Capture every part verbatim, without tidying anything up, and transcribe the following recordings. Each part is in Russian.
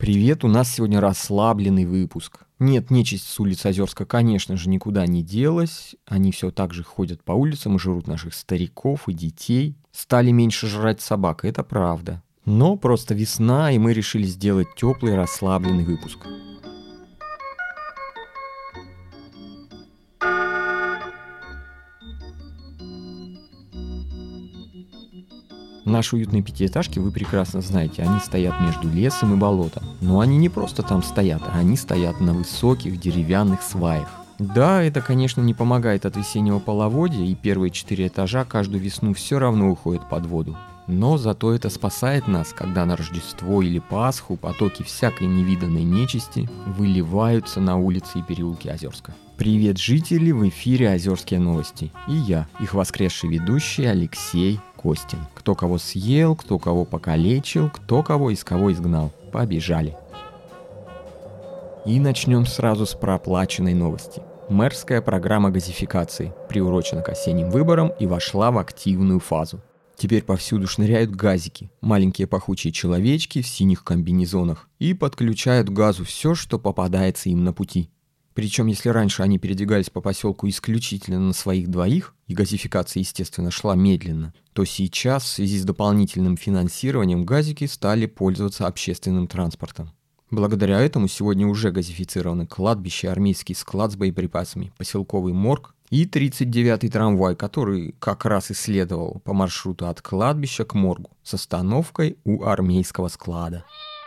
Привет, у нас сегодня расслабленный выпуск. Нет, нечисть с улиц Озерска, конечно же, никуда не делась. Они все так же ходят по улицам и жрут наших стариков и детей. Стали меньше жрать собак, это правда. Но просто весна, и мы решили сделать теплый расслабленный выпуск. Наши уютные пятиэтажки, вы прекрасно знаете, они стоят между лесом и болотом. Но они не просто там стоят, а они стоят на высоких деревянных сваях. Да, это, конечно, не помогает от весеннего половодья, и первые четыре этажа каждую весну все равно уходят под воду. Но зато это спасает нас, когда на Рождество или Пасху потоки всякой невиданной нечисти выливаются на улицы и переулки Озерска. Привет, жители, в эфире Озерские новости. И я, их воскресший ведущий Алексей Костин. Кто кого съел, кто кого покалечил, кто кого из кого изгнал. Побежали. И начнем сразу с проплаченной новости. Мэрская программа газификации приурочена к осенним выборам и вошла в активную фазу. Теперь повсюду шныряют газики, маленькие пахучие человечки в синих комбинезонах, и подключают к газу все, что попадается им на пути. Причем, если раньше они передвигались по поселку исключительно на своих двоих, и газификация, естественно, шла медленно, то сейчас, в связи с дополнительным финансированием, газики стали пользоваться общественным транспортом. Благодаря этому сегодня уже газифицированы кладбище, армейский склад с боеприпасами, поселковый морг и тридцать девятый трамвай, который как раз исследовал по маршруту от кладбища к моргу с остановкой у армейского склада.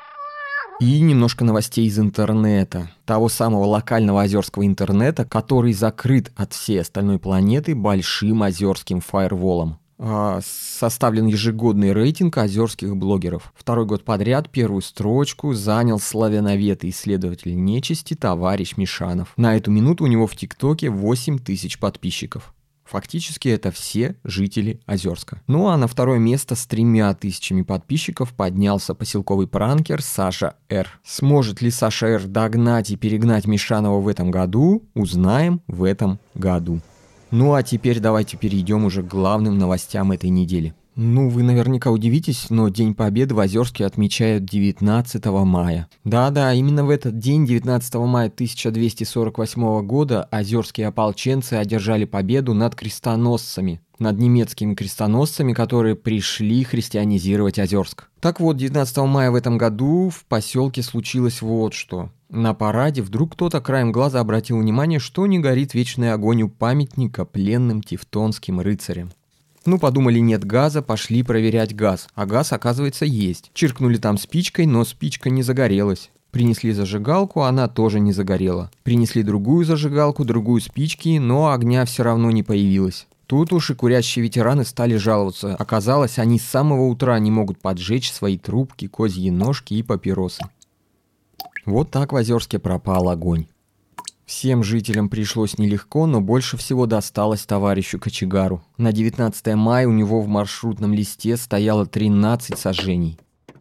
И немножко новостей из интернета. Того самого локального озерского интернета, который закрыт от всей остальной планеты большим озерским фаерволом. А, составлен ежегодный рейтинг озерских блогеров. Второй год подряд первую строчку занял славяновед и исследователь нечисти товарищ Мишанов. На эту минуту у него в ТикТоке восемь тысяч подписчиков. Фактически это все жители Озерска. Ну а на второе место с тремя тысячами подписчиков поднялся поселковый пранкер Саша Р. Сможет ли Саша Р догнать и перегнать Мишанова в этом году, узнаем в этом году. Ну а теперь давайте перейдем уже к главным новостям этой недели. Ну, вы наверняка удивитесь, но День Победы в Озерске отмечают девятнадцатого мая. Да-да, именно в этот день, девятнадцатого мая тысяча двести сорок восьмого года, озерские ополченцы одержали победу над крестоносцами, над немецкими крестоносцами, которые пришли христианизировать Озерск. Так вот, девятнадцатого мая в этом году в поселке случилось вот что. На параде вдруг кто-то краем глаза обратил внимание, что не горит вечный огонь у памятника пленным тевтонским рыцарям. Ну, подумали, нет газа, пошли проверять газ. А газ, оказывается, есть. Чиркнули там спичкой, но спичка не загорелась. Принесли зажигалку, она тоже не загорела. Принесли другую зажигалку, другую спички, но огня все равно не появилось. Тут уж и курящие ветераны стали жаловаться. Оказалось, они с самого утра не могут поджечь свои трубки, козьи ножки и папиросы. Вот так в Озерске пропал огонь. Всем жителям пришлось нелегко, но больше всего досталось товарищу кочегару. На девятнадцатое мая у него в маршрутном листе стояло тринадцать сожжений.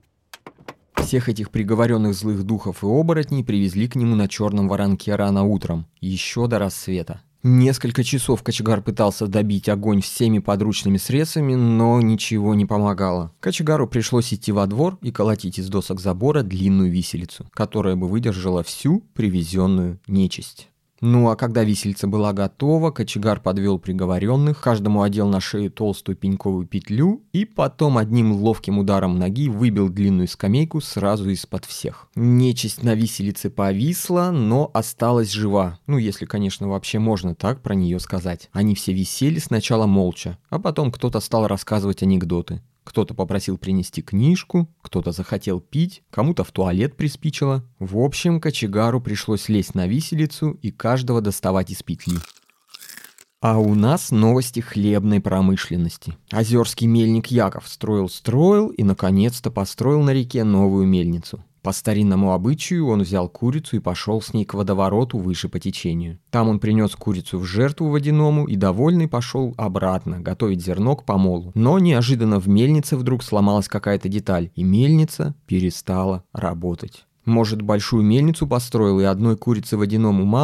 Всех этих приговоренных злых духов и оборотней привезли к нему на черном воронке рано утром, еще до рассвета. Несколько часов кочегар пытался добить огонь всеми подручными средствами, но ничего не помогало. Кочегару пришлось идти во двор и колотить из досок забора длинную виселицу, которая бы выдержала всю привезенную нечисть. Ну а когда виселица была готова, кочегар подвел приговоренных, каждому одел на шею толстую пеньковую петлю и потом одним ловким ударом ноги выбил длинную скамейку сразу из-под всех. Нечисть на виселице повисла, но осталась жива. Ну, если, конечно, вообще можно так про нее сказать. Они все висели сначала молча, а потом кто-то стал рассказывать анекдоты. Кто-то попросил принести книжку, кто-то захотел пить, кому-то в туалет приспичило. В общем, кочегару пришлось лезть на виселицу и каждого доставать из петли. А у нас новости хлебной промышленности. Озерский мельник Яков строил-строил и, наконец-то, построил на реке новую мельницу. По старинному обычаю он взял курицу и пошел с ней к водовороту выше по течению. Там он принес курицу в жертву водяному и, довольный, пошел обратно готовить зерно к помолу. Но неожиданно в мельнице вдруг сломалась какая-то деталь, и мельница перестала работать. Может, большую мельницу построил и одной курицы водяному мало?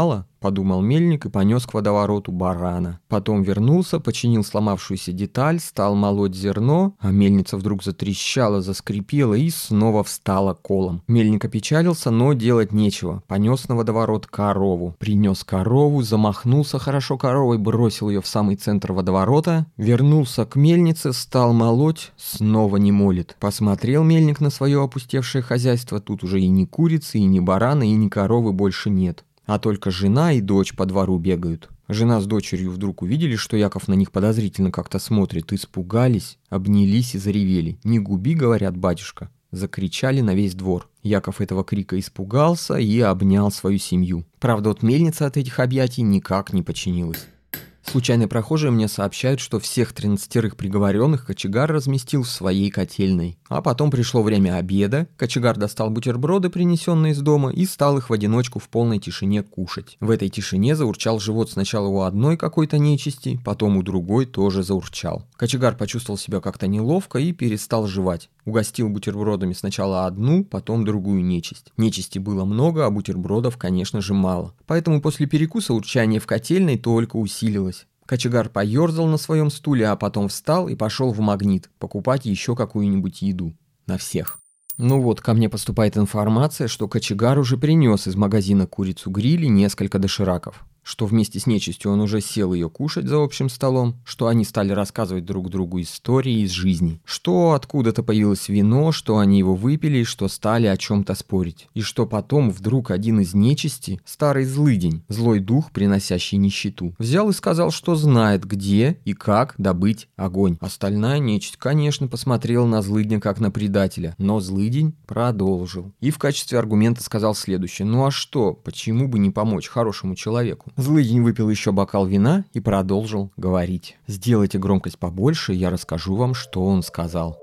подумал мельник и понес к водовороту барана. Потом вернулся, починил сломавшуюся деталь, стал молоть зерно, а мельница вдруг затрещала, заскрипела и снова встала колом. Мельник опечалился, но делать нечего. Понес на водоворот корову. Принес корову, замахнулся хорошо коровой, бросил ее в самый центр водоворота, вернулся к мельнице, стал молоть, снова не молит. Посмотрел мельник на свое опустевшее хозяйство, тут уже и ни курицы, и ни барана, и ни коровы больше нет. А только жена и дочь по двору бегают. Жена с дочерью вдруг увидели, что Яков на них подозрительно как-то смотрит, испугались, обнялись и заревели. «Не губи, — говорят, — батюшка!» Закричали на весь двор. Яков этого крика испугался и обнял свою семью. Правда, вот мельница от этих объятий никак не починилась. Случайные прохожие мне сообщают, что всех тринадцатерых приговоренных кочегар разместил в своей котельной. А потом пришло время обеда, кочегар достал бутерброды, принесенные из дома, и стал их в одиночку в полной тишине кушать. В этой тишине заурчал живот сначала у одной какой-то нечисти, потом у другой тоже заурчал. Кочегар почувствовал себя как-то неловко и перестал жевать. Угостил бутербродами сначала одну, потом другую нечисть. Нечисти было много, а бутербродов, конечно же, мало. Поэтому после перекуса урчание в котельной только усилилось. Кочегар поерзал на своем стуле, а потом встал и пошел в Магнит покупать еще какую-нибудь еду. На всех. Ну вот, ко мне поступает информация, что кочегар уже принес из магазина курицу-гриль и несколько дошираков. Что вместе с нечистью он уже сел ее кушать за общим столом, что они стали рассказывать друг другу истории из жизни, что откуда-то появилось вино, что они его выпили, что стали о чем-то спорить, и что потом вдруг один из нечисти, старый злыдень, злой дух, приносящий нищету, взял и сказал, что знает, где и как добыть огонь. Остальная нечисть, конечно, посмотрела на злыдня как на предателя, но злыдень продолжил. И в качестве аргумента сказал следующее: ну а что, почему бы не помочь хорошему человеку? Злыдень выпил еще бокал вина и продолжил говорить. Сделайте громкость побольше, я расскажу вам, что он сказал.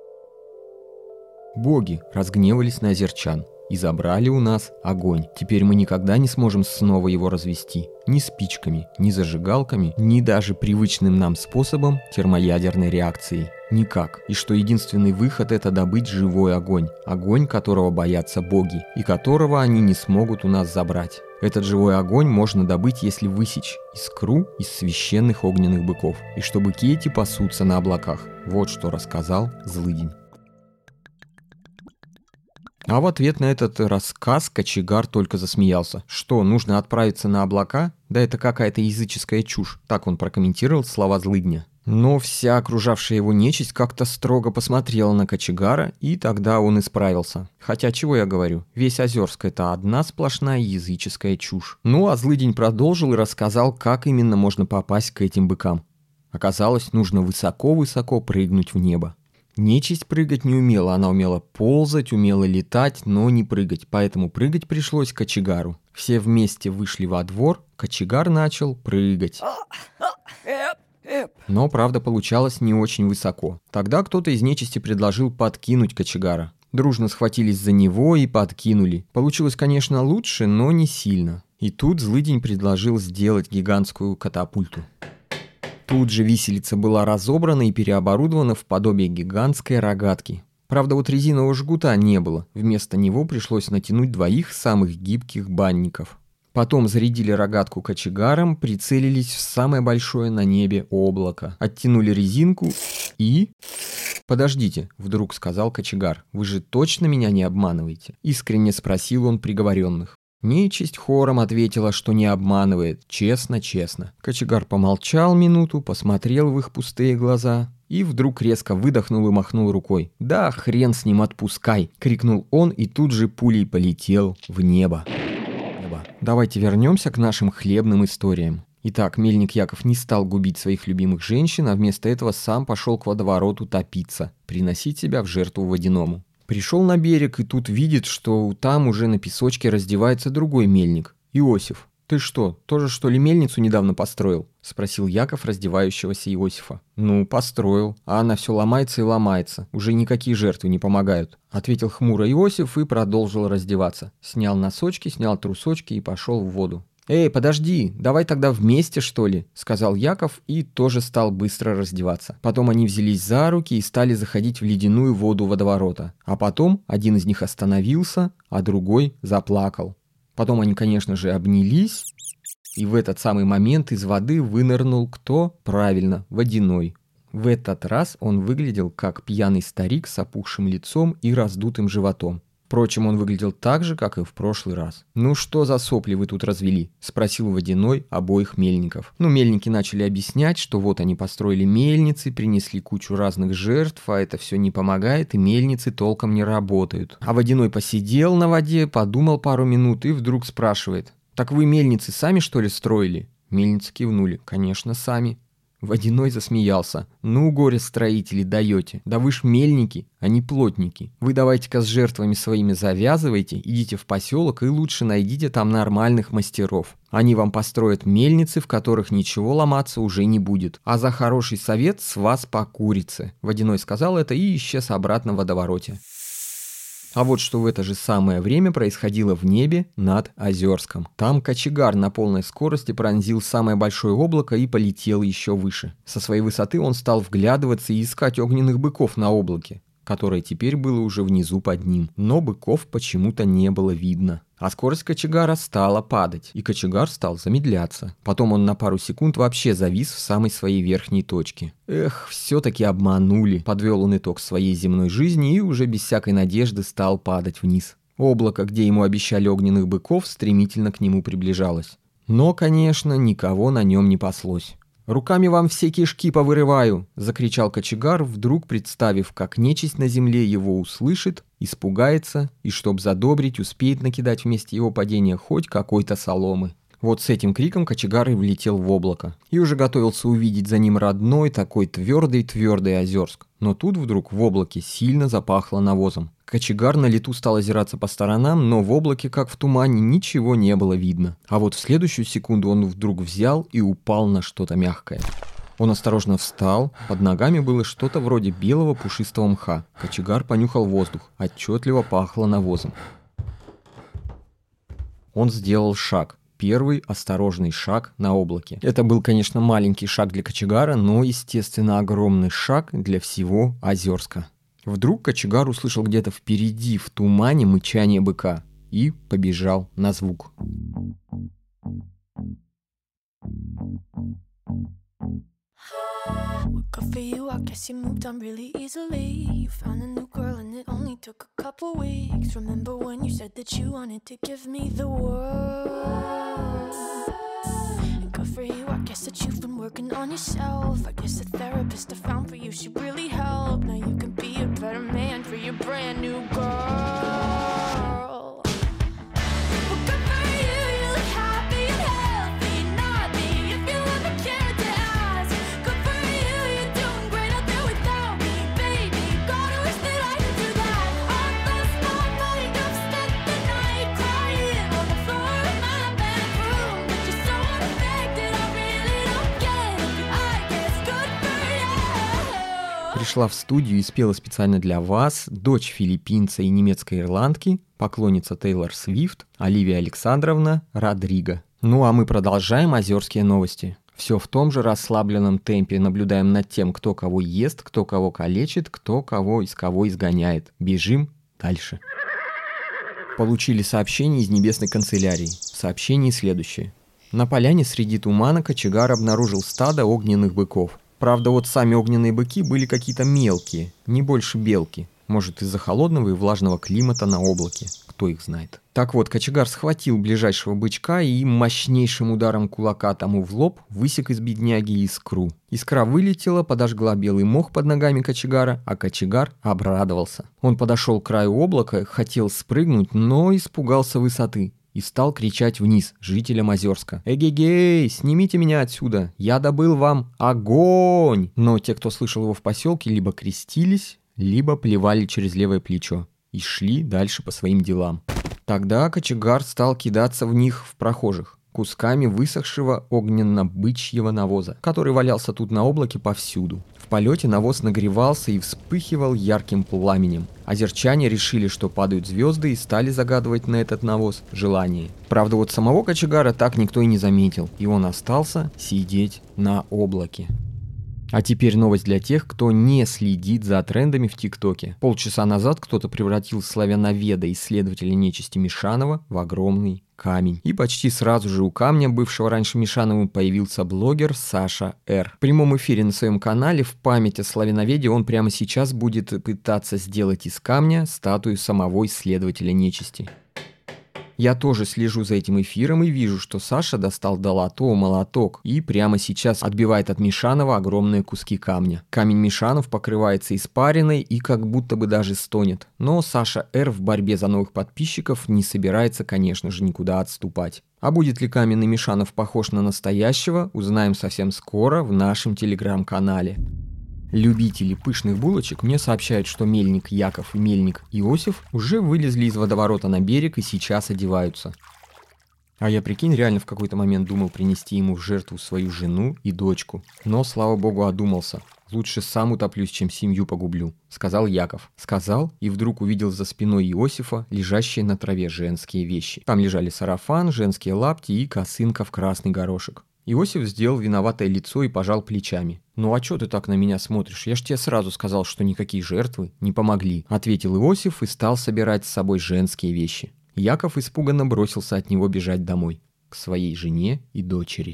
Боги разгневались на озерчан и забрали у нас огонь. Теперь мы никогда не сможем снова его развести. Ни спичками, ни зажигалками, ни даже привычным нам способом термоядерной реакцией. Никак. И что единственный выход — это добыть живой огонь. Огонь, которого боятся боги, и которого они не смогут у нас забрать. Этот живой огонь можно добыть, если высечь искру из священных огненных быков, и что быки эти пасутся на облаках. Вот что рассказал злыдень. А в ответ на этот рассказ кочегар только засмеялся. Что, нужно отправиться на облака? Да это какая-то языческая чушь. Так он прокомментировал слова злыдня. Но вся окружавшая его нечисть как-то строго посмотрела на кочегара, и тогда он исправился. Хотя, чего я говорю, весь Озерск — это одна сплошная языческая чушь. Ну а злыдень продолжил и рассказал, как именно можно попасть к этим быкам. Оказалось, нужно высоко-высоко прыгнуть в небо. Нечисть прыгать не умела, она умела ползать, умела летать, но не прыгать, поэтому прыгать пришлось кочегару. Все вместе вышли во двор, кочегар начал прыгать. Но, правда, получалось не очень высоко. Тогда кто-то из нечисти предложил подкинуть кочегара. Дружно схватились за него и подкинули. Получилось, конечно, лучше, но не сильно. И тут злыдень предложил сделать гигантскую катапульту. Тут же виселица была разобрана и переоборудована в подобие гигантской рогатки. Правда, вот резинового жгута не было. Вместо него пришлось натянуть двоих самых гибких банников. Потом зарядили рогатку кочегаром, прицелились в самое большое на небе облако. Оттянули резинку и... «Подождите», — вдруг сказал кочегар, — «вы же точно меня не обманываете?» Искренне спросил он приговоренных. Нечисть хором ответила, что не обманывает, честно-честно. Кочегар помолчал минуту, посмотрел в их пустые глаза и вдруг резко выдохнул и махнул рукой. «Да хрен с ним, отпускай!» — крикнул он и тут же пулей полетел в небо. Давайте вернемся к нашим хлебным историям. Итак, мельник Яков не стал губить своих любимых женщин, а вместо этого сам пошел к водовороту топиться, приносить себя в жертву водяному. Пришел на берег и тут видит, что там уже на песочке раздевается другой мельник, Иосиф. «Ты что, тоже что ли мельницу недавно построил?» — спросил Яков раздевающегося Иосифа. «Ну, построил, а она все ломается и ломается, уже никакие жертвы не помогают», — ответил хмуро Иосиф и продолжил раздеваться. Снял носочки, снял трусочки и пошел в воду. «Эй, подожди, давай тогда вместе, что ли?» — сказал Яков и тоже стал быстро раздеваться. Потом они взялись за руки и стали заходить в ледяную воду водоворота. А потом один из них остановился, а другой заплакал. Потом они, конечно же, обнялись И в этот самый момент из воды вынырнул кто? Правильно, Водяной. В этот раз он выглядел как пьяный старик с опухшим лицом и раздутым животом. Впрочем, он выглядел так же, как и в прошлый раз. «Ну что за сопли вы тут развели?» – спросил Водяной обоих мельников. Ну, мельники начали объяснять, что вот они построили мельницы, принесли кучу разных жертв, а это все не помогает, и мельницы толком не работают. А Водяной посидел на воде, подумал пару минут и вдруг спрашивает: «Так вы мельницы сами, что ли, строили?» Мельницы кивнули: «Конечно, сами». Водяной засмеялся. «Ну, горе-строители, даете. Да вы ж мельники, а не плотники. Вы давайте-ка с жертвами своими завязывайте, идите в поселок и лучше найдите там нормальных мастеров. Они вам построят мельницы, в которых ничего ломаться уже не будет. А за хороший совет с вас по курице». Водяной сказал это и исчез обратно в водовороте. А вот что в это же самое время происходило в небе над Озерском. Там кочегар на полной скорости пронзил самое большое облако и полетел еще выше. Со своей высоты он стал вглядываться и искать огненных быков на облаке, которое теперь было уже внизу под ним. Но быков почему-то не было видно. А скорость кочегара стала падать, и кочегар стал замедляться. Потом он на пару секунд вообще завис в самой своей верхней точке. Эх, все-таки обманули. Подвел он итог своей земной жизни и уже без всякой надежды стал падать вниз. Облако, где ему обещали огненных быков, стремительно к нему приближалось. Но, конечно, никого на нем не паслось. «Руками вам все кишки повырываю!» – закричал кочегар, вдруг представив, как нечисть на земле его услышит, испугается и, чтоб задобрить, успеет накидать вместе его падения хоть какой-то соломы. Вот с этим криком кочегар и влетел в облако. И уже готовился увидеть за ним родной, такой твердый-твердый Озерск. Но тут вдруг в облаке сильно запахло навозом. Кочегар на лету стал озираться по сторонам, но в облаке, как в тумане, ничего не было видно. А вот в следующую секунду он вдруг взял и упал на что-то мягкое. Он осторожно встал, под ногами было что-то вроде белого пушистого мха. Кочегар понюхал воздух, отчетливо пахло навозом. Он сделал шаг. Первый осторожный шаг на облаке. Это был, конечно, маленький шаг для кочегара, но, естественно, огромный шаг для всего Озерска. Вдруг кочегар услышал где-то впереди, в тумане, мычание быка и побежал на звук. Good for you, I guess you moved on really easily. You found a new girl and it only took a couple weeks. Remember when you said that you wanted to give me the world? And good for you, I guess that you've been working on yourself. I guess the therapist I found for you should really help. Now you can be a better man for your brand new girl. Пришла в студию и спела специально для вас дочь филиппинца и немецкой ирландки, поклонница Тейлор Свифт, Оливия Александровна Родриго. Ну а мы продолжаем озерские новости. Все в том же расслабленном темпе наблюдаем над тем, кто кого ест, кто кого калечит, кто кого из кого изгоняет. Бежим дальше. Получили сообщение из небесной канцелярии. Сообщение следующее. На поляне среди тумана кочегар обнаружил стадо огненных быков. Правда, вот сами огненные быки были какие-то мелкие, не больше белки. Может, из-за холодного и влажного климата на облаке. Кто их знает. Так вот, кочегар схватил ближайшего бычка и мощнейшим ударом кулака тому в лоб высек из бедняги искру. Искра вылетела, подожгла белый мох под ногами кочегара, а кочегар обрадовался. Он подошел к краю облака, хотел спрыгнуть, но испугался высоты. И стал кричать вниз жителям Озерска: «Эгегей, снимите меня отсюда! Я добыл вам огонь!» Но те, кто слышал его в поселке, либо крестились, либо плевали через левое плечо и шли дальше по своим делам. Тогда кочегар стал кидаться в них, в прохожих, кусками высохшего огненно-бычьего навоза, который валялся тут на облаке повсюду. В полете навоз нагревался и вспыхивал ярким пламенем. Озерчане решили, что падают звезды, и стали загадывать на этот навоз желание. Правда, вот самого кочегара так никто и не заметил, и он остался сидеть на облаке. А теперь новость для тех, кто не следит за трендами в ТикТоке. Полчаса назад кто-то превратил славяноведа, исследователя нечисти Мишанова, в огромный камень. И почти сразу же у камня, бывшего раньше Мишановым, появился блогер Саша Р. В прямом эфире на своем канале в память о славяноведе он прямо сейчас будет пытаться сделать из камня статую самого исследователя нечисти. Я тоже слежу за этим эфиром и вижу, что Саша достал до лото молоток и прямо сейчас отбивает от Мишанова огромные куски камня. Камень Мишанов покрывается испариной и как будто бы даже стонет. Но Саша Р в борьбе за новых подписчиков не собирается, конечно же, никуда отступать. А будет ли каменный Мишанов похож на настоящего, узнаем совсем скоро в нашем телеграм-канале. Любители пышных булочек мне сообщают, что мельник Яков и мельник Иосиф уже вылезли из водоворота на берег и сейчас одеваются. А я, прикинь, реально в какой-то момент думал принести ему в жертву свою жену и дочку. Но, слава богу, одумался. Лучше сам утоплюсь, чем семью погублю, сказал Яков. Сказал и вдруг увидел за спиной Иосифа лежащие на траве женские вещи. Там лежали сарафан, женские лапти и косынка в красный горошек. Иосиф сделал виноватое лицо и пожал плечами. «Ну а чё ты так на меня смотришь? Я ж тебе сразу сказал, что никакие жертвы не помогли», — ответил Иосиф и стал собирать с собой женские вещи. Яков испуганно бросился от него бежать домой, к своей жене и дочери.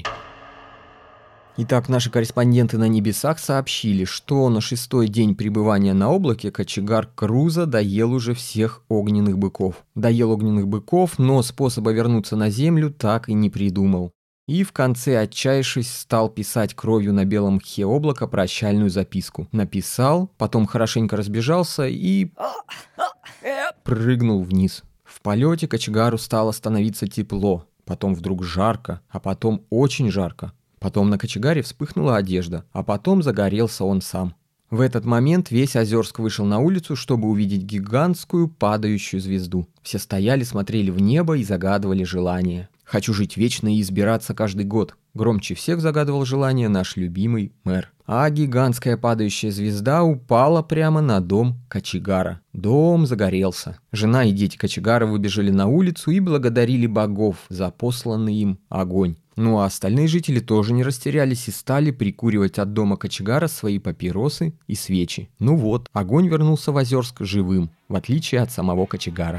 Итак, наши корреспонденты на небесах сообщили, что на шестой день пребывания на облаке кочегар Круза доел уже всех огненных быков. Доел огненных быков, но способа вернуться на землю так и не придумал. И в конце, отчаявшись, стал писать кровью на белом мхе облака прощальную записку. Написал, потом хорошенько разбежался и прыгнул вниз. В полете кочегару стало становиться тепло, потом вдруг жарко, а потом очень жарко. Потом на кочегаре вспыхнула одежда, а потом загорелся он сам. В этот момент весь Озерск вышел на улицу, чтобы увидеть гигантскую падающую звезду. Все стояли, смотрели в небо и загадывали желания. «Хочу жить вечно и избираться каждый год», — громче всех загадывал желание наш любимый мэр. А гигантская падающая звезда упала прямо на дом кочегара. Дом загорелся. Жена и дети кочегара выбежали на улицу и благодарили богов за посланный им огонь. Ну а остальные жители тоже не растерялись и стали прикуривать от дома кочегара свои папиросы и свечи. Ну вот, огонь вернулся в Озерск живым, в отличие от самого кочегара.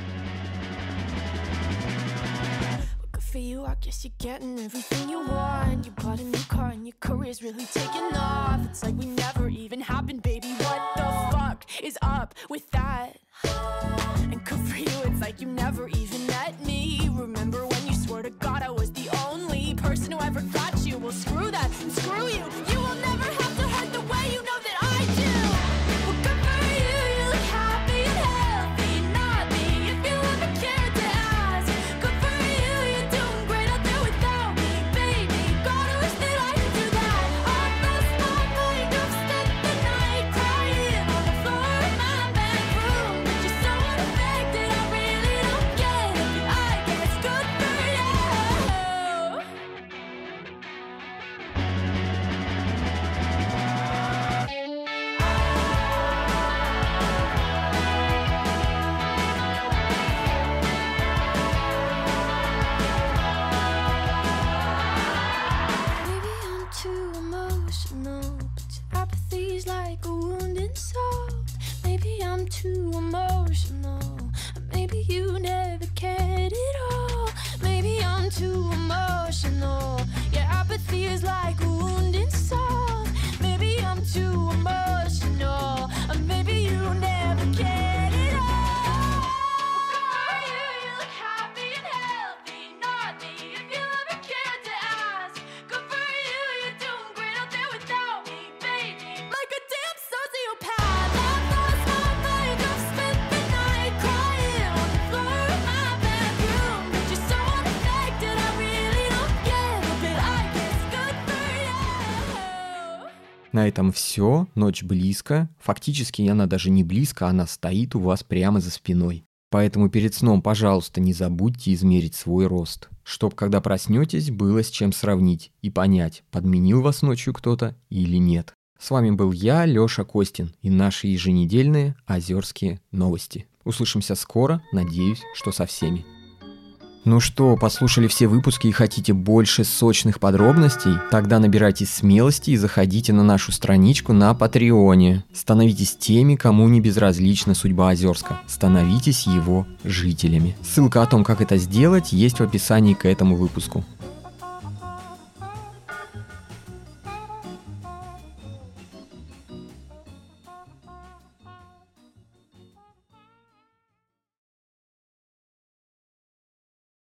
Guess you're getting everything you want. You bought a new car and your career's really taking off. It's like we never even happened, baby. What the fuck is up with that? And good for you, it's like you never even met me. Remember when you swore to God I was the only person who ever got you? Well, screw that and screw you. You will never have to hurt the way you know that I do. Well, good for you, you look happy and healthy. Not me, if you ever cared to ask. Good for you, you're doing great out there without me, baby. Gotta wish that I could do that. I've lost my mind, I've spent the night crying on the floor of my bedroom. But you're so unaffected, I really don't get it. But I guess good for you. Maybe I'm too emotional, but your apathy's like a wounded soul. Maybe I'm too emotional, maybe you never cared at all. Maybe I'm too emotional, your apathy is like a wounded soul. Maybe I'm too emotional, maybe you never cared at all. For you, you look happy and healthy, not me, if you ever cared to ask. Good for you, you're doing great out there without me, baby. Like a damn sociopath, I've lost my mind, I've spent the night crying on the floor of my bedroom. But you're so unaffected, I really don't get it, but I guess good for you. На этом все, ночь близко. Фактически она даже не близко, она стоит у вас прямо за спиной. Поэтому перед сном, пожалуйста, не забудьте измерить свой рост, чтоб, когда проснетесь, было с чем сравнить и понять, подменил вас ночью кто-то или нет. С вами был я, Лёша Костин, и наши еженедельные Озерские новости. Услышимся скоро, надеюсь, что со всеми. Ну что, послушали все выпуски и хотите больше сочных подробностей? Тогда набирайтесь смелости и заходите на нашу страничку на Патреоне. Становитесь теми, кому не безразлична судьба Озерска. Становитесь его жителями. Ссылка о том, как это сделать, есть в описании к этому выпуску.